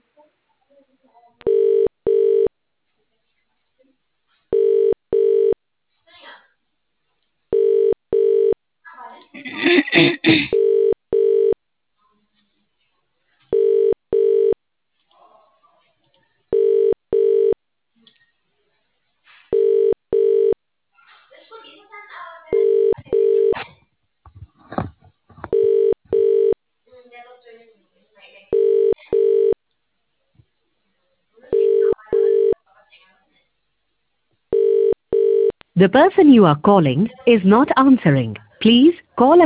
The person you are calling is not answering. Please call